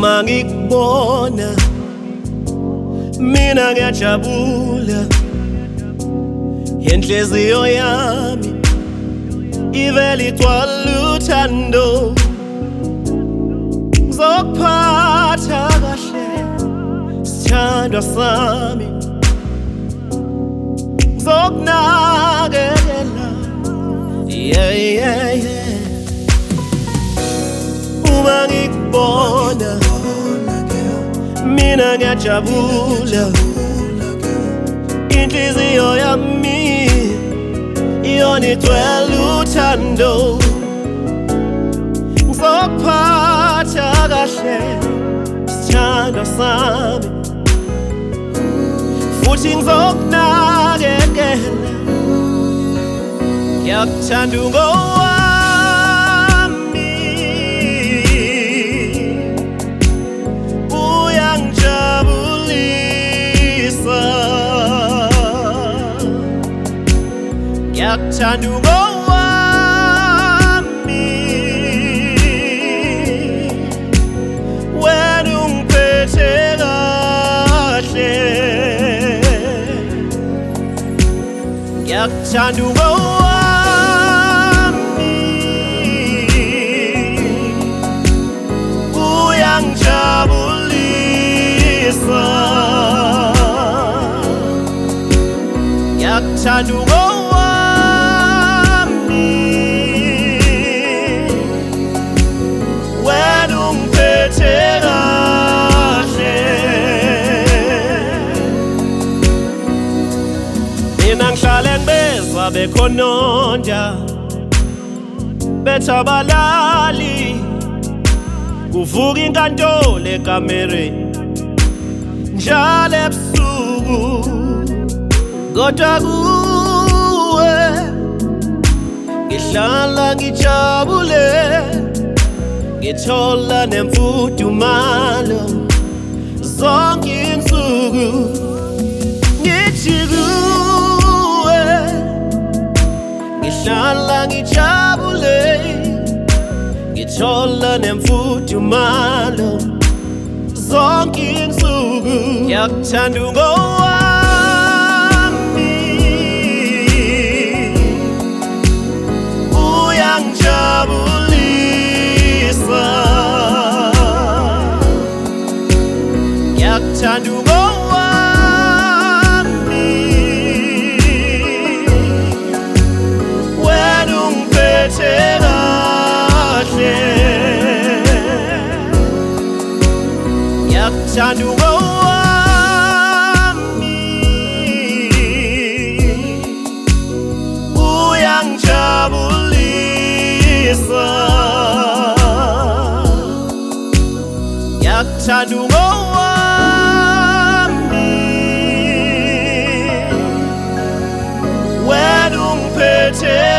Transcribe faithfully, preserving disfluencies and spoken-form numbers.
Uma ngikubona mina ngiyajabula, inhliziyo yami ivele igcwala uthando. Ngizokuphatha kahle sithandwa sami, ngizokunakekela, yeah yeah yeah. Uma ngikubona mina ngiyajabula, inhliziyo yami iyona igcwele uthando. Ngizokuphatha kahle sithandwa sami, futhi ngizokunakekela, ngiyakuthanda ungowami, uyangijabulisa, ngiyakuthanda ungowami, wena ungiphethe kahle, ngiyakuthanda ungowami, uyangijabulisa, ngiyakuthanda ungowami, wena ungiphethe kahle. Mina ngihlale ngibezwa bekhononja bethabalali, kuvuka inkantolo ekamereni njalo ebusuku, kodwa kuwe ngihlala ngijabule, ngithola nemfudumalo zonke insuku. Ngithi kuwe ngihlala ngijabule, ngithola nemfudumalo zonke insuku. Ngiyakuthanda ungowami, uyangijabulisa, ngiyakuthanda ungowami, wena ungiphethe kahle, ngiyakuthanda ungowami, uyangijabulisa, ngiyakuthanda ungowami, wena ungiphethe